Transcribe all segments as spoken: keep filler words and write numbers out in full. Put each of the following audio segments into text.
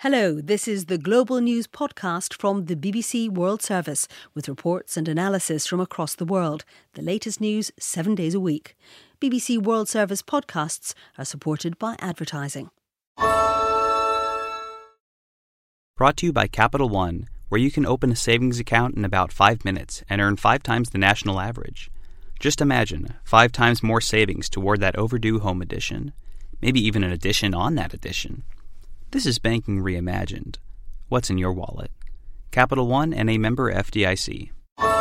Hello, this is the Global News Podcast from the B B C World Service, with reports and analysis from across the world. The latest news seven days a week. B B C World Service podcasts are supported by advertising. Brought to you by Capital One, where you can open a savings account in about five minutes and earn five times the national average. Just imagine, five times more savings toward that overdue home edition. Maybe even an addition on that addition. This is banking reimagined. What's in your wallet? Capital One and a member F D I C.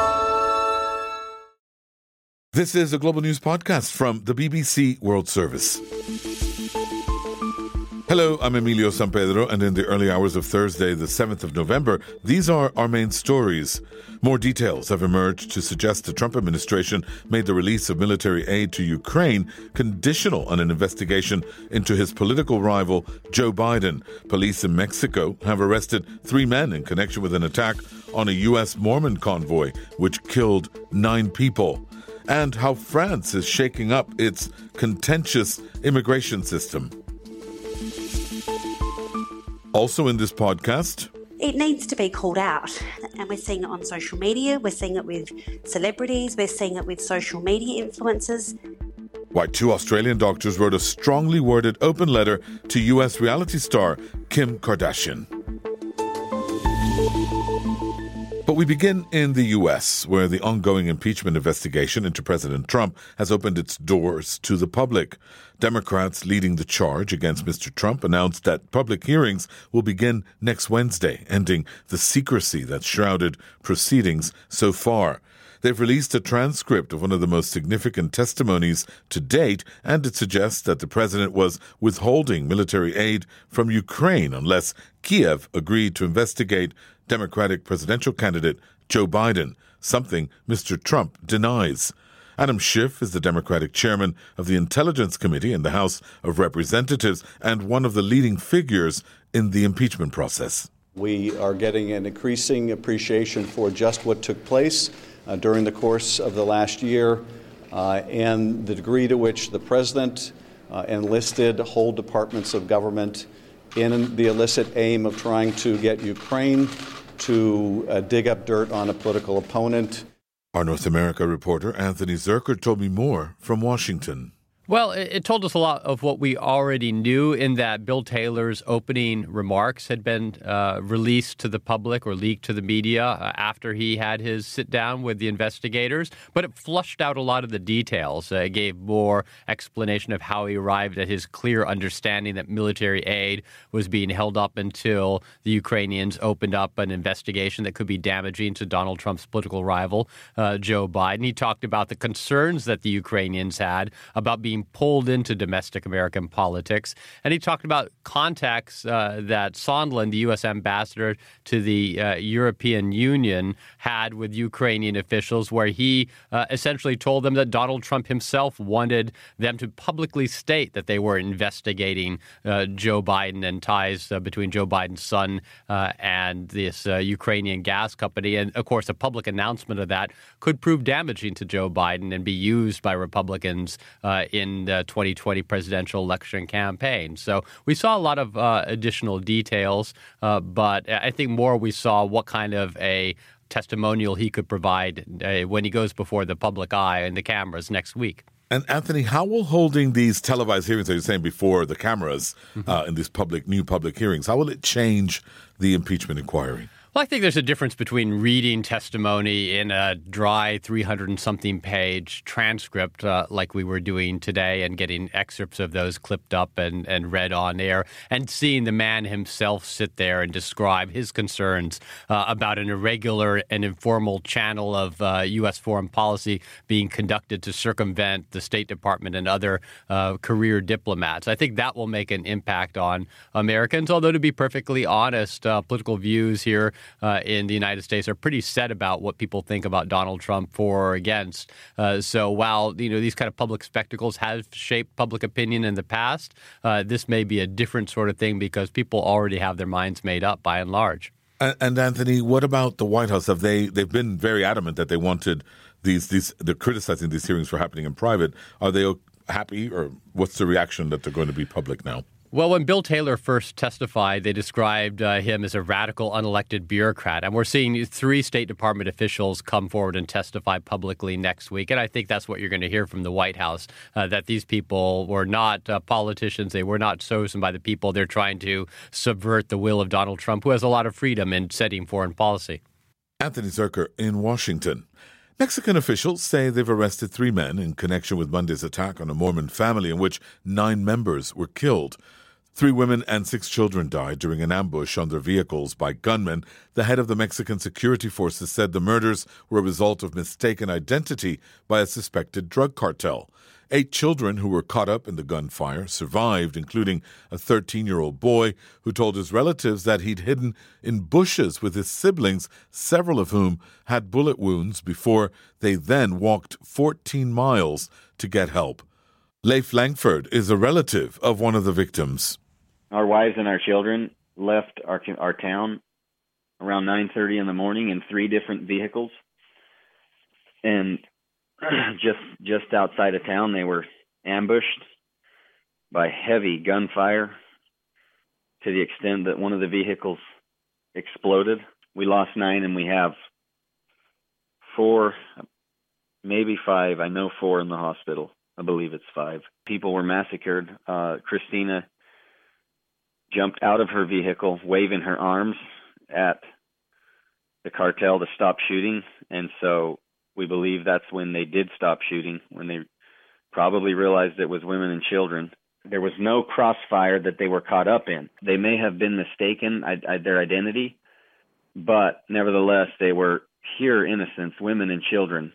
This is a Global News Podcast from the B B C World Service. Hello, I'm Emilio Sampedro, and in the early hours of Thursday, the seventh of November, these are our main stories. More details have emerged to suggest the Trump administration made the release of military aid to Ukraine conditional on an investigation into his political rival, Joe Biden. Police in Mexico have arrested three men in connection with an attack on a U S Mormon convoy, which killed nine people. And how France is shaking up its contentious immigration system. Also in this podcast, it needs to be called out, and we're seeing it on social media, we're seeing it with celebrities, we're seeing it with social media influencers. Why two Australian doctors wrote a strongly worded open letter to U S reality star Kim Kardashian. But we begin in the U S, where the ongoing impeachment investigation into President Trump has opened its doors to the public. Democrats leading the charge against Mister Trump announced that public hearings will begin next Wednesday, ending the secrecy that's shrouded proceedings so far. They've released a transcript of one of the most significant testimonies to date, and it suggests that the president was withholding military aid from Ukraine unless Kiev agreed to investigate Democratic presidential candidate Joe Biden, something Mister Trump denies. Adam Schiff is the Democratic chairman of the Intelligence Committee in the House of Representatives and one of the leading figures in the impeachment process. We are getting an increasing appreciation for just what took place uh, during the course of the last year uh, and the degree to which the president uh, enlisted whole departments of government in the illicit aim of trying to get Ukraine to uh, dig up dirt on a political opponent. Our North America reporter Anthony Zerker told me more from Washington. Well, it told us a lot of what we already knew in that Bill Taylor's opening remarks had been uh, released to the public or leaked to the media uh, after he had his sit down with the investigators. But it flushed out a lot of the details. Uh, it gave more explanation of how he arrived at his clear understanding that military aid was being held up until the Ukrainians opened up an investigation that could be damaging to Donald Trump's political rival, uh, Joe Biden. He talked about the concerns that the Ukrainians had about being pulled into domestic American politics. And he talked about contacts uh, that Sondland, the U S ambassador to the uh, European Union, had with Ukrainian officials, where he uh, essentially told them that Donald Trump himself wanted them to publicly state that they were investigating uh, Joe Biden and ties uh, between Joe Biden's son uh, and this uh, Ukrainian gas company. And, of course, a public announcement of that could prove damaging to Joe Biden and be used by Republicans uh, in the twenty twenty presidential election campaign. So we saw a lot of uh, additional details, uh, but I think more we saw what kind of a testimonial he could provide uh, when he goes before the public eye and the cameras next week. And Anthony, how will holding these televised hearings, as you're saying, before the cameras mm-hmm. uh, in these public, new public hearings, how will it change the impeachment inquiry? Well, I think there's a difference between reading testimony in a dry three hundred and something page transcript uh, like we were doing today and getting excerpts of those clipped up and, and read on air, and seeing the man himself sit there and describe his concerns uh, about an irregular and informal channel of uh, U S foreign policy being conducted to circumvent the State Department and other uh, career diplomats. I think that will make an impact on Americans, although to be perfectly honest, uh, political views here Uh, in the United States are pretty set about what people think about Donald Trump for or against. Uh, so while, you know, these kind of public spectacles have shaped public opinion in the past, uh, this may be a different sort of thing because people already have their minds made up by and large. And, and Anthony, what about the White House? Have they, they've been very adamant that they wanted these, these, they're criticizing these hearings for happening in private. Are they happy, or what's the reaction that they're going to be public now? Well, when Bill Taylor first testified, they described uh, him as a radical, unelected bureaucrat. And we're seeing three State Department officials come forward and testify publicly next week. And I think that's what you're going to hear from the White House, uh, that these people were not uh, politicians. They were not chosen by the people. They're trying to subvert the will of Donald Trump, who has a lot of freedom in setting foreign policy. Anthony Zerker in Washington. Mexican officials say they've arrested three men in connection with Monday's attack on a Mormon family in which nine members were killed. Three women and six children died during an ambush on their vehicles by gunmen. The head of the Mexican security forces said the murders were a result of mistaken identity by a suspected drug cartel. Eight children who were caught up in the gunfire survived, including a thirteen-year-old boy who told his relatives that he'd hidden in bushes with his siblings, several of whom had bullet wounds, before they then walked fourteen miles to get help. Leif Langford is a relative of one of the victims. Our wives and our children left our our town around nine thirty in the morning in three different vehicles. And just just outside of town, they were ambushed by heavy gunfire to the extent that one of the vehicles exploded. We lost nine, and we have four, maybe five. I know four in the hospital. I believe it's five. People were massacred. Uh, Christina jumped out of her vehicle, waving her arms at the cartel to stop shooting. And so we believe that's when they did stop shooting, when they probably realized it was women and children. There was no crossfire that they were caught up in. They may have been mistaken, I, I, their identity, but nevertheless, they were pure innocents, women and children.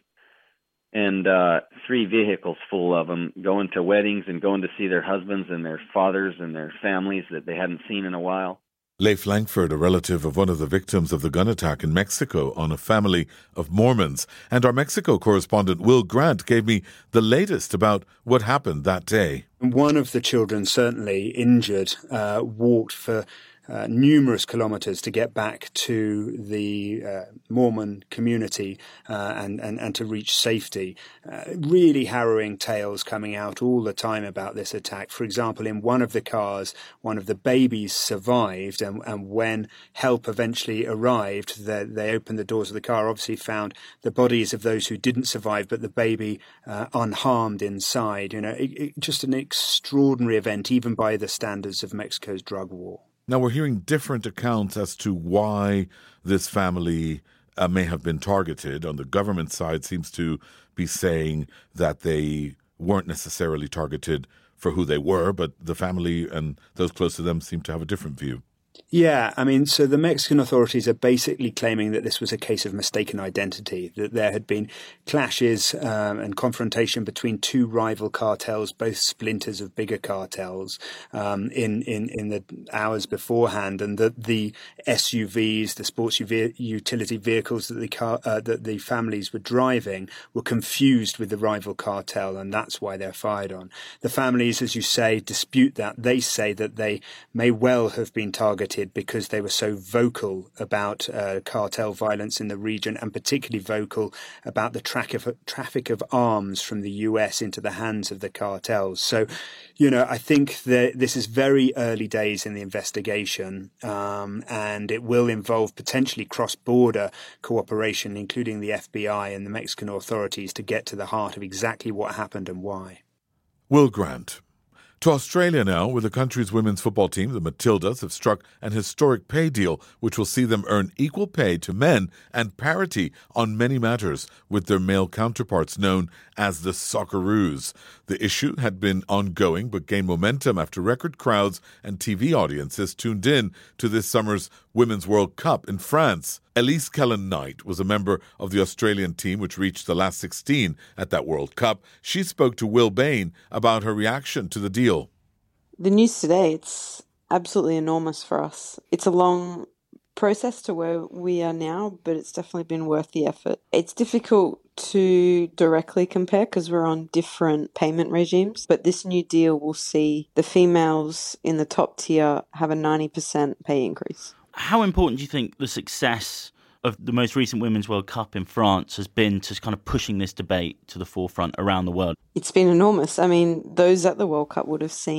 And uh, three vehicles full of them going to weddings and going to see their husbands and their fathers and their families that they hadn't seen in a while. Leif Langford, a relative of one of the victims of the gun attack in Mexico on a family of Mormons. And our Mexico correspondent Will Grant gave me the latest about what happened that day. One of the children, certainly injured, uh, walked for Uh, numerous kilometers to get back to the uh, Mormon community uh, and, and, and to reach safety. Uh, really harrowing tales coming out all the time about this attack. For example, in one of the cars, one of the babies survived, and, and when help eventually arrived, they, they opened the doors of the car, obviously found the bodies of those who didn't survive, but the baby uh, unharmed inside. You know, it, it, just an extraordinary event, even by the standards of Mexico's drug war. Now, we're hearing different accounts as to why this family uh, may have been targeted. On the government side, seems to be saying that they weren't necessarily targeted for who they were, but the family and those close to them seem to have a different view. Yeah, I mean, so the Mexican authorities are basically claiming that this was a case of mistaken identity, that there had been clashes um, and confrontation between two rival cartels, both splinters of bigger cartels, um, in, in, in the hours beforehand, and that the S U Vs, the sports U V, utility vehicles that the car, uh, that the families were driving were confused with the rival cartel, and that's why they're fired on. The families, as you say, dispute that. They say that they may well have been targeted because they were so vocal about uh, cartel violence in the region, and particularly vocal about the track of, traffic of arms from the U S into the hands of the cartels. So, you know, I think that this is very early days in the investigation, um, and it will involve potentially cross-border cooperation, including the F B I and the Mexican authorities, to get to the heart of exactly what happened and why. Will Grant. To Australia now, where the country's women's football team, the Matildas, have struck an historic pay deal which will see them earn equal pay to men and parity on many matters with their male counterparts known as the Socceroos. The issue had been ongoing but gained momentum after record crowds and T V audiences tuned in to this summer's Women's World Cup in France. Elise Kellen-Knight was a member of the Australian team which reached the last sixteen at that World Cup. She spoke to Will Bain about her reaction to the deal. The news today, it's absolutely enormous for us. It's a long process to where we are now, but it's definitely been worth the effort. It's difficult to directly compare because we're on different payment regimes, but this new deal will see the females in the top tier have a ninety percent pay increase. How important do you think the success of the most recent Women's World Cup in France has been to kind of pushing this debate to the forefront around the world? It's been enormous. I mean, those at the World Cup would have seen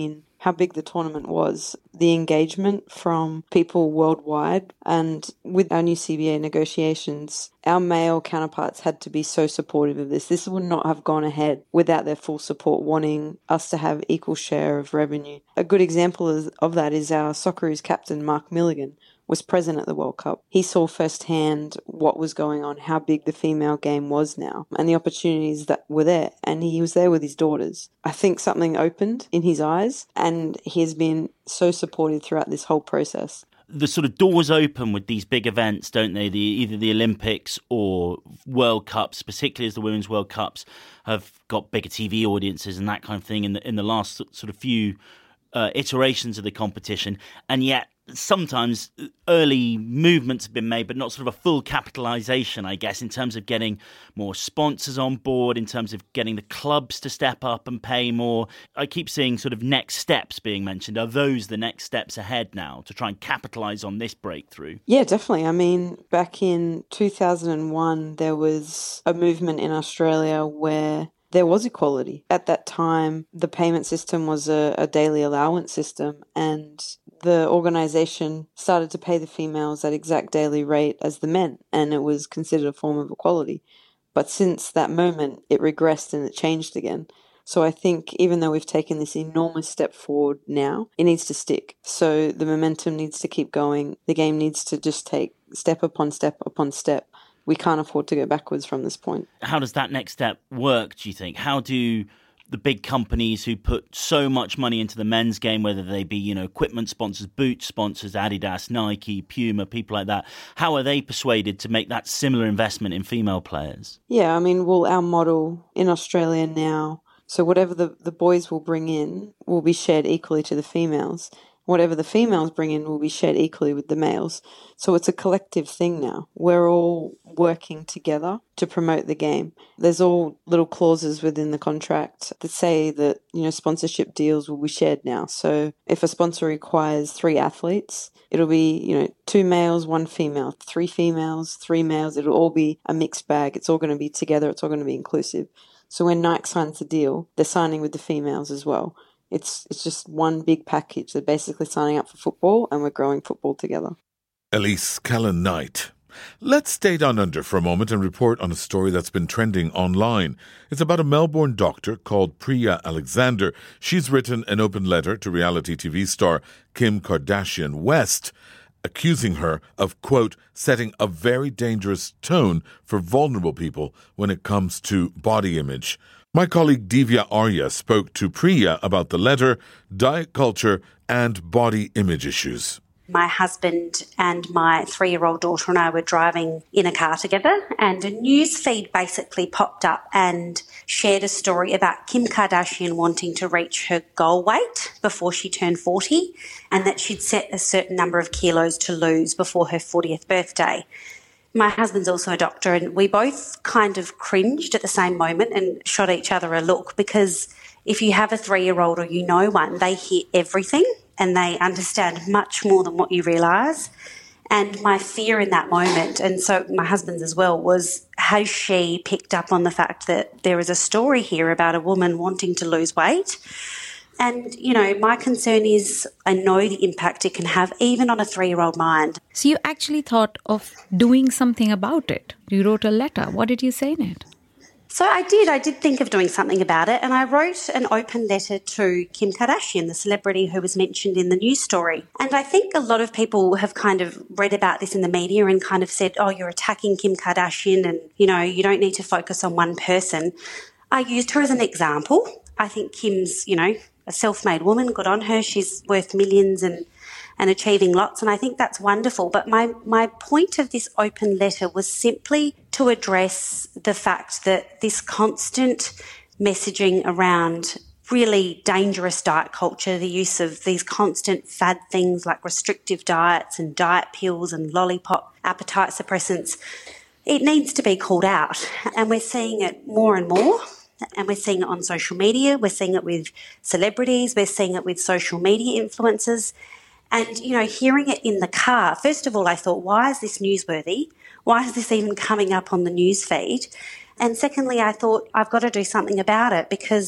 how big the tournament was, the engagement from people worldwide. And with our new C B A negotiations, our male counterparts had to be so supportive of this. This would not have gone ahead without their full support, wanting us to have equal share of revenue. A good example of, of that is our Socceroos captain, Mark Milligan, was present at the World Cup. He saw firsthand what was going on, how big the female game was now, and the opportunities that were there. And he was there with his daughters. I think something opened in his eyes, and he has been so supportive throughout this whole process. The sort of doors open with these big events, don't they? The, either the Olympics or World Cups, particularly as the Women's World Cups have got bigger T V audiences and that kind of thing in the, in the last sort of few uh, iterations of the competition. And yet, sometimes early movements have been made, but not sort of a full capitalisation, I guess, in terms of getting more sponsors on board, in terms of getting the clubs to step up and pay more. I keep seeing sort of next steps being mentioned. Are those the next steps ahead now to try and capitalise on this breakthrough? Yeah, definitely. I mean, back in two thousand one, there was a movement in Australia where there was equality. At that time, the payment system was a, a daily allowance system, and the organisation started to pay the females at exact daily rate as the men, and it was considered a form of equality. But since that moment, it regressed and it changed again. So I think even though we've taken this enormous step forward now, it needs to stick. So the momentum needs to keep going. The game needs to just take step upon step upon step. We can't afford to go backwards from this point. How does that next step work, do you think? How do the big companies who put so much money into the men's game, whether they be, you know, equipment sponsors, boot sponsors, Adidas, Nike, Puma, people like that, how are they persuaded to make that similar investment in female players? Yeah, I mean, well, our model in Australia now, so whatever the, the boys will bring in will be shared equally to the females. Whatever the females bring in will be shared equally with the males. So it's a collective thing now. We're all working together to promote the game. There's all little clauses within the contract that say that, you know, sponsorship deals will be shared now. So if a sponsor requires three athletes, it'll be, you know, two males, one female, three females, three males. It'll all be a mixed bag. It's all going to be together. It's all going to be inclusive. So when Nike signs the deal, they're signing with the females as well. It's it's just one big package. They're basically signing up for football, and we're growing football together. Elise Callan-Knight. Let's stay down under for a moment and report on a story that's been trending online. It's about a Melbourne doctor called Priya Alexander. She's written an open letter to reality T V star Kim Kardashian West, accusing her of, quote, setting a very dangerous tone for vulnerable people when it comes to body image. My colleague Divya Arya spoke to Priya about the letter, diet culture, and body image issues. My husband and my three-year-old daughter and I were driving in a car together, and a news feed basically popped up and shared a story about Kim Kardashian wanting to reach her goal weight before she turned forty, and that she'd set a certain number of kilos to lose before her fortieth birthday. My husband's also a doctor, and we both kind of cringed at the same moment and shot each other a look, because if you have a three-year-old or you know one, they hear everything and they understand much more than what you realise. And my fear in that moment, and so my husband's as well, was has she picked up on the fact that there is a story here about a woman wanting to lose weight? And, you know, my concern is I know the impact it can have even on a three-year-old mind. So you actually thought of doing something about it. You wrote a letter. What did you say in it? So I did. I did think of doing something about it, and I wrote an open letter to Kim Kardashian, the celebrity who was mentioned in the news story. And I think a lot of people have kind of read about this in the media and kind of said, oh, you're attacking Kim Kardashian and, you know, you don't need to focus on one person. I used her as an example. I think Kim's, you know, a self-made woman, good on her. She's worth millions and, and achieving lots, and I think that's wonderful. But my, my point of this open letter was simply to address the fact that this constant messaging around really dangerous diet culture, the use of these constant fad things like restrictive diets and diet pills and lollipop appetite suppressants, it needs to be called out. And we're seeing it more and more. And we're seeing it on social media. We're seeing it with celebrities. We're seeing it with social media influencers. And, you know, hearing it in the car, first of all, I thought, why is this newsworthy? Why is this even coming up on the news feed? And secondly, I thought, I've got to do something about it, because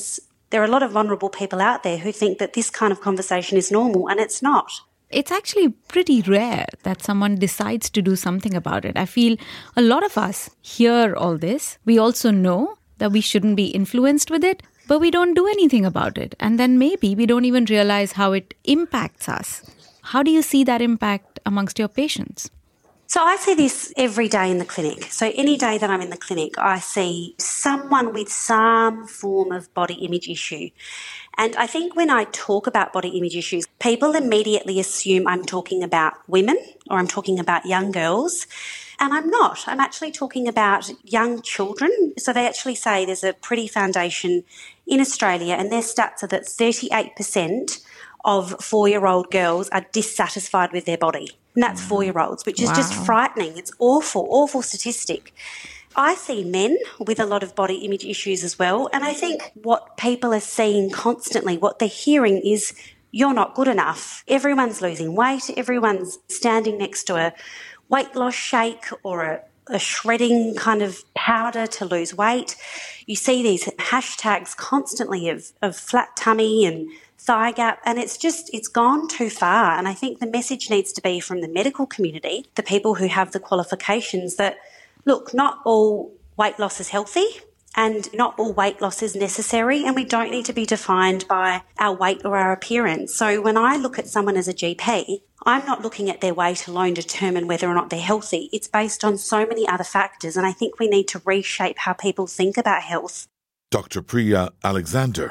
There are a lot of vulnerable people out there who think that this kind of conversation is normal, and it's not. It's actually pretty rare that someone decides to do something about it. I feel a lot of us hear all this. We also know that we shouldn't be influenced with it, but we don't do anything about it. And then maybe we don't even realize how it impacts us. How do you see that impact amongst your patients? So I see this every day in the clinic. So any day that I'm in the clinic, I see someone with some form of body image issue. And I think when I talk about body image issues, people immediately assume I'm talking about women or I'm talking about young girls. And I'm not. I'm actually talking about young children. So they actually say there's a Pretty Foundation in Australia, and their stats are that thirty-eight percent of four-year-old girls are dissatisfied with their body. And that's four-year-olds, which is wow. just frightening. It's awful, awful statistic. I see men with a lot of body image issues as well. And I think what people are seeing constantly, what they're hearing is, you're not good enough. Everyone's losing weight. Everyone's standing next to a weight loss shake or a, a shredding kind of powder to lose weight. You see these hashtags constantly of, of flat tummy and thigh gap, and it's just, it's gone too far. And I think the message needs to be from the medical community, the people who have the qualifications, that, look, not all weight loss is healthy and not all weight loss is necessary, and we don't need to be defined by our weight or our appearance. So when I look at someone as a G P, I'm not looking at their weight alone to determine whether or not they're healthy. It's based on so many other factors, and I think we need to reshape how people think about health. Doctor Priya Alexander.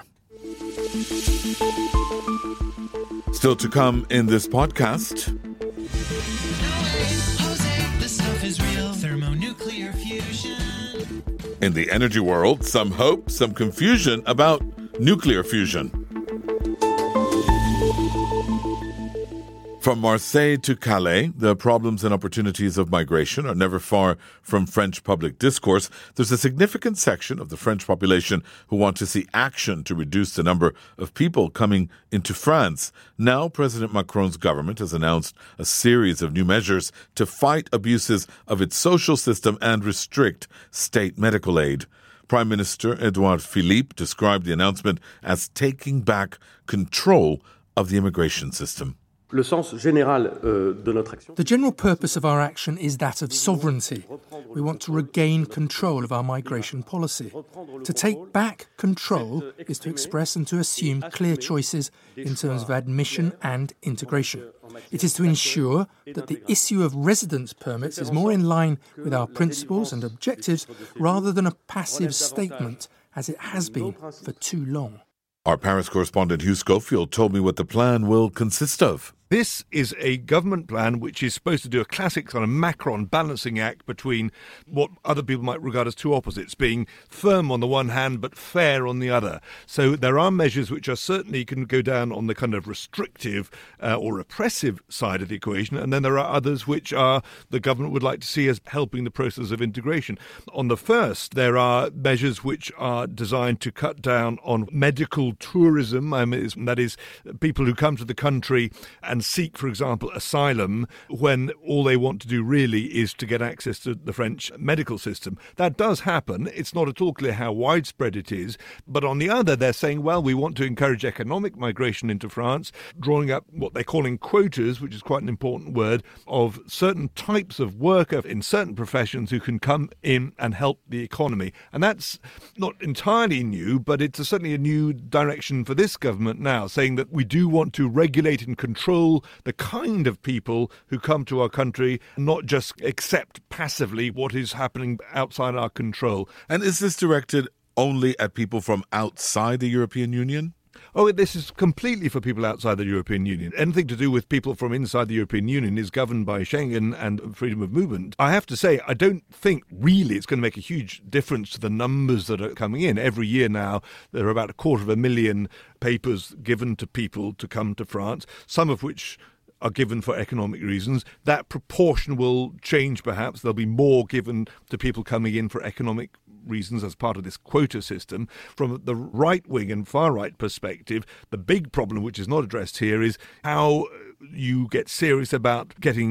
Still to come in this podcast. In the energy world, some hope, some confusion about nuclear fusion. From Marseille to Calais, the problems and opportunities of migration are never far from French public discourse. There's a significant section of the French population who want to see action to reduce the number of people coming into France. Now, President Macron's government has announced a series of new measures to fight abuses of its social system and restrict state medical aid. Prime Minister Edouard Philippe described the announcement as taking back control of the immigration system. The general purpose of our action is that of sovereignty. We want to regain control of our migration policy. To take back control is to express and to assume clear choices in terms of admission and integration. It is to ensure that the issue of residence permits is more in line with our principles and objectives rather than a passive statement, as it has been for too long. Our Paris correspondent Hugh Schofield told me what the plan will consist of. This is a government plan which is supposed to do a classic kind of Macron balancing act between what other people might regard as two opposites, being firm on the one hand but fair on the other. So there are measures which are certainly can go down on the kind of restrictive uh, or repressive side of the equation, and then there are others which are the government would like to see as helping the process of integration. On the first, there are measures which are designed to cut down on medical tourism. I mean, that is, people who come to the country and and seek, for example, asylum when all they want to do really is to get access to the French medical system. That does happen. It's not at all clear how widespread it is. But on the other, they're saying, well, we want to encourage economic migration into France, drawing up what they're calling quotas, which is quite an important word, of certain types of worker in certain professions who can come in and help the economy. And that's not entirely new, but it's certainly a new direction for this government now, saying that we do want to regulate and control the kind of people who come to our country, not just accept passively what is happening outside our control. And is this directed only at people from outside the European Union? Oh, this is completely for people outside the European Union. Anything to do with people from inside the European Union is governed by Schengen and freedom of movement. I have to say, I don't think really it's going to make a huge difference to the numbers that are coming in. Every year now, there are about a quarter of a million papers given to people to come to France, some of which are given for economic reasons. That proportion will change perhaps. There'll be more given to people coming in for economic reasons as part of this quota system. From the right-wing and far-right perspective, the big problem which is not addressed here is how you get serious about getting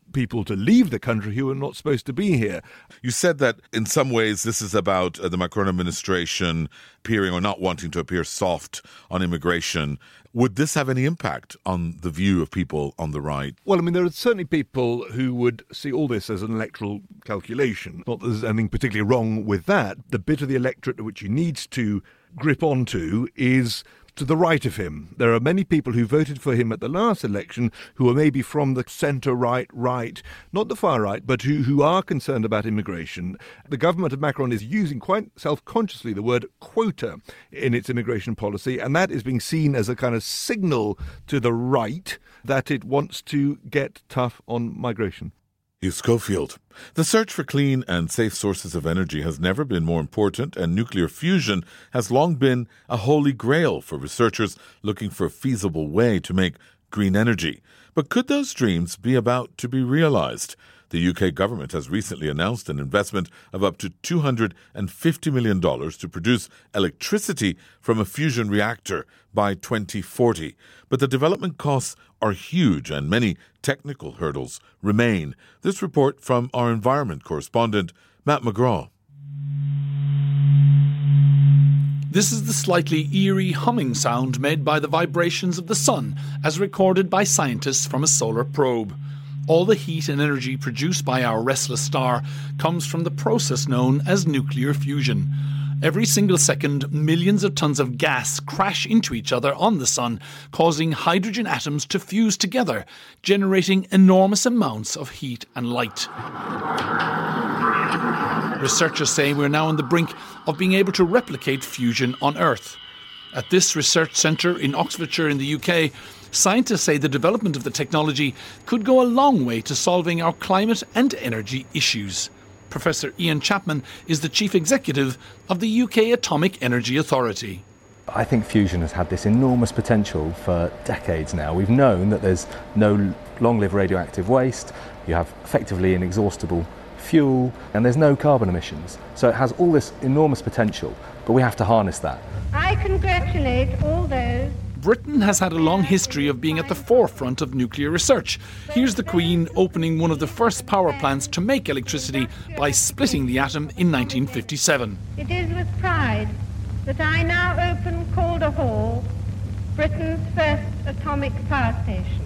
people to leave the country who are not supposed to be here. You said that in some ways this is about uh, the Macron administration appearing or not wanting to appear soft on immigration. Would this have any impact on the view of people on the right? Well, I mean, there are certainly people who would see all this as an electoral calculation. Not that there's anything particularly wrong with that. The bit of the electorate which he needs to grip onto is to the right of him. There are many people who voted for him at the last election who are maybe from the centre-right, right, not the far right, but who, who are concerned about immigration. The government of Macron is using quite self-consciously the word quota in its immigration policy, and that is being seen as a kind of signal to the right that it wants to get tough on migration. Hugh Schofield. The search for clean and safe sources of energy has never been more important, and nuclear fusion has long been a holy grail for researchers looking for a feasible way to make green energy. But could those dreams be about to be realized? The U K government has recently announced an investment of up to two hundred fifty million dollars to produce electricity from a fusion reactor by twenty forty. But the development costs are huge and many technical hurdles remain. This report from our environment correspondent, Matt McGraw. This is the slightly eerie humming sound made by the vibrations of the sun as recorded by scientists from a solar probe. All the heat and energy produced by our restless star comes from the process known as nuclear fusion. Every single second, millions of tons of gas crash into each other on the sun, causing hydrogen atoms to fuse together, generating enormous amounts of heat and light. Researchers say we're now on the brink of being able to replicate fusion on Earth. At this research centre in Oxfordshire in the U K, scientists say the development of the technology could go a long way to solving our climate and energy issues. Professor Ian Chapman is the chief executive of the U K Atomic Energy Authority. I think fusion has had this enormous potential for decades now. We've known that there's no long-lived radioactive waste, you have effectively inexhaustible fuel, and there's no carbon emissions. So it has all this enormous potential, but we have to harness that. I congratulate all those. Britain has had a long history of being at the forefront of nuclear research. Here's the Queen opening one of the first power plants to make electricity by splitting the atom in nineteen fifty-seven. It is with pride that I now open Calder Hall, Britain's first atomic power station.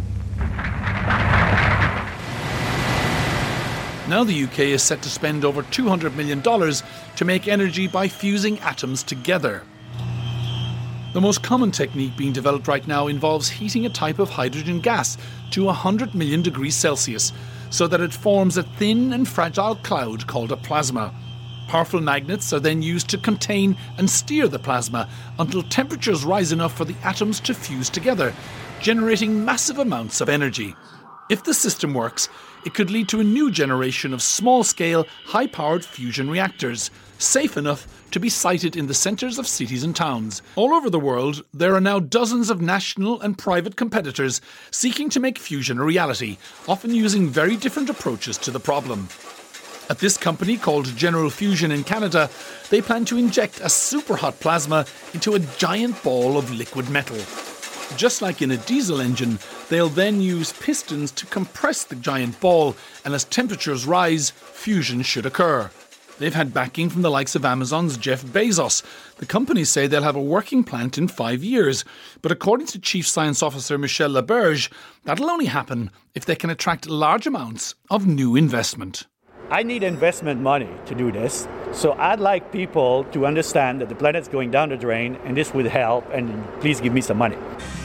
Now the U K is set to spend over two hundred million dollars to make energy by fusing atoms together. The most common technique being developed right now involves heating a type of hydrogen gas to one hundred million degrees Celsius so that it forms a thin and fragile cloud called a plasma. Powerful magnets are then used to contain and steer the plasma until temperatures rise enough for the atoms to fuse together, generating massive amounts of energy. If the system works, it could lead to a new generation of small-scale, high-powered fusion reactors, safe enough to be sited in the centres of cities and towns. All over the world, there are now dozens of national and private competitors seeking to make fusion a reality, often using very different approaches to the problem. At this company called General Fusion in Canada, they plan to inject a super-hot plasma into a giant ball of liquid metal. Just like in a diesel engine, they'll then use pistons to compress the giant ball, and as temperatures rise, fusion should occur. They've had backing from the likes of Amazon's Jeff Bezos. The companies say they'll have a working plant in five years. But according to Chief Science Officer Michel Laberge, that'll only happen if they can attract large amounts of new investment. I need investment money to do this. So I'd like people to understand that the planet's going down the drain and this would help, and please give me some money.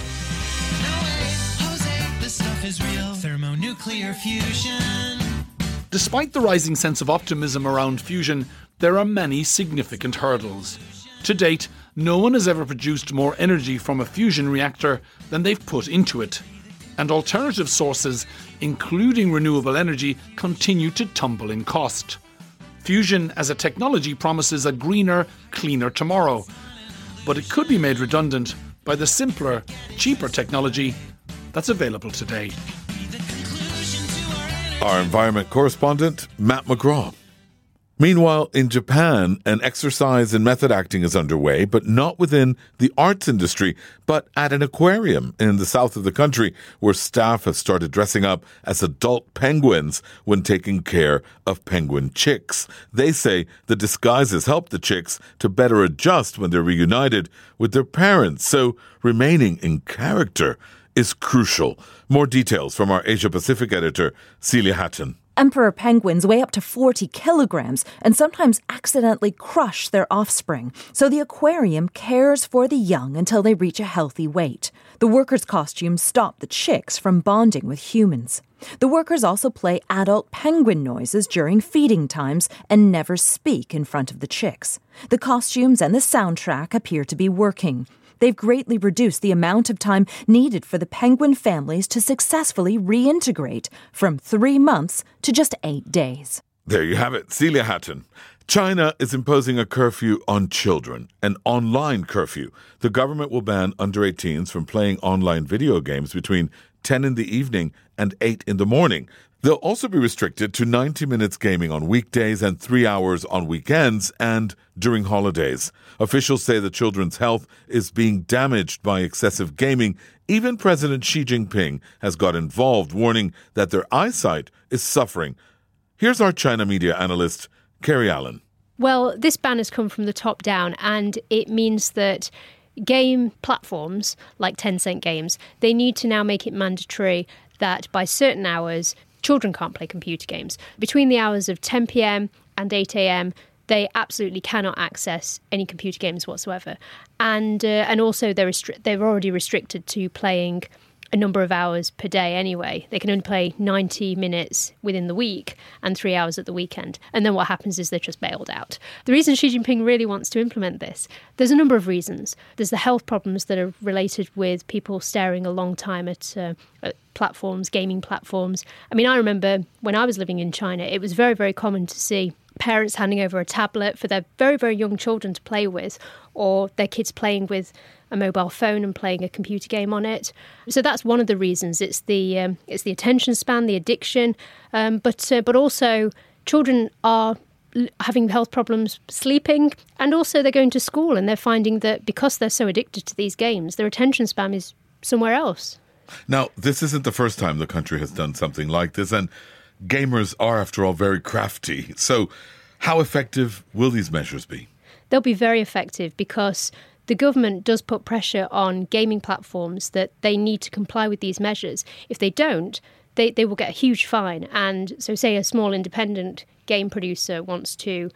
Thermonuclear fusion. Despite the rising sense of optimism around fusion, there are many significant hurdles. To date, no one has ever produced more energy from a fusion reactor than they've put into it. And alternative sources, including renewable energy, continue to tumble in cost. Fusion as a technology promises a greener, cleaner tomorrow. But it could be made redundant by the simpler, cheaper technology that's available today. Our environment correspondent, Matt McGraw. Meanwhile, in Japan, an exercise in method acting is underway, but not within the arts industry, but at an aquarium in the south of the country, where staff have started dressing up as adult penguins when taking care of penguin chicks. They say the disguises help the chicks to better adjust when they're reunited with their parents, so remaining in character is crucial. More details from our Asia-Pacific editor, Celia Hatton. Emperor penguins weigh up to forty kilograms and sometimes accidentally crush their offspring, so the aquarium cares for the young until they reach a healthy weight. The workers' costumes stop the chicks from bonding with humans. The workers also play adult penguin noises during feeding times and never speak in front of the chicks. The costumes and the soundtrack appear to be working. They've greatly reduced the amount of time needed for the penguin families to successfully reintegrate, from three months to just eight days. There you have it, Celia Hatton. China is imposing a curfew on children, an online curfew. The government will ban under eighteens from playing online video games between ten in the evening and eight in the morning. They'll also be restricted to ninety minutes gaming on weekdays and three hours on weekends and during holidays. Officials say the children's health is being damaged by excessive gaming. Even President Xi Jinping has got involved, warning that their eyesight is suffering. Here's our China media analyst, Carrie Allen. Well, this ban has come from the top down, and it means that game platforms like Tencent Games, they need to now make it mandatory that by certain hours, children can't play computer games. Between the hours of ten p.m. and eight a.m., they absolutely cannot access any computer games whatsoever. And uh, and also they're, restri- they're already restricted to playing a number of hours per day anyway. They can only play ninety minutes within the week and three hours at the weekend. And then what happens is they're just bailed out. The reason Xi Jinping really wants to implement this, there's a number of reasons. There's the health problems that are related with people staring a long time at, uh, at platforms, gaming platforms. I mean, I remember when I was living in China, it was very, very common to see parents handing over a tablet for their very, very young children to play with, or their kids playing with a mobile phone and playing a computer game on it. So that's one of the reasons. It's the um, it's the attention span, the addiction, um, but uh, but also children are l- having health problems sleeping, and also they're going to school and they're finding that because they're so addicted to these games, their attention span is somewhere else. Now, this isn't the first time the country has done something like this, and gamers are, after all, very crafty. So how effective will these measures be? They'll be very effective because the government does put pressure on gaming platforms that they need to comply with these measures. If they don't, they, they will get a huge fine. And so say a small independent game producer wants to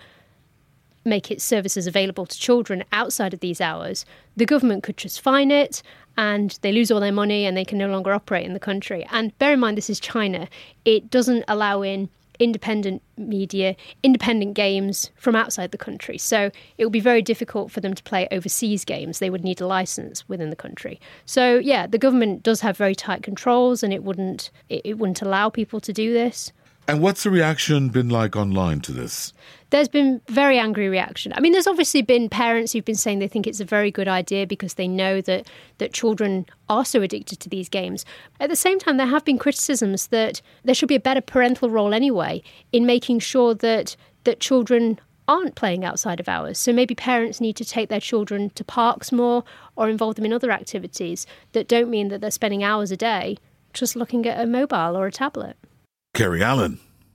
make its services available to children outside of these hours, the government could just fine it and they lose all their money and they can no longer operate in the country. And bear in mind, this is China. It doesn't allow in independent media, independent games from outside the country. So it would be very difficult for them to play overseas games. They would need a license within the country. So yeah, the government does have very tight controls and it wouldn't it, it wouldn't allow people to do this. And what's the reaction been like online to this? There's been very angry reaction. I mean, there's obviously been parents who've been saying they think it's a very good idea because they know that, that children are so addicted to these games. At the same time, there have been criticisms that there should be a better parental role anyway in making sure that that children aren't playing outside of hours. So maybe parents need to take their children to parks more or involve them in other activities that don't mean that they're spending hours a day just looking at a mobile or a tablet. Carrie Allen.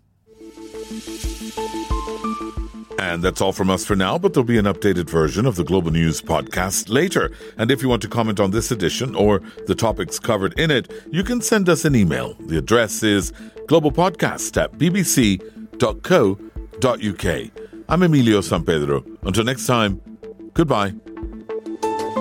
And that's all from us for now, but there'll be an updated version of the Global News podcast later. And if you want to comment on this edition or the topics covered in it, you can send us an email. The address is globalpodcast at b b c dot co dot u k. I'm Emilio San Pedro. Until next time, goodbye.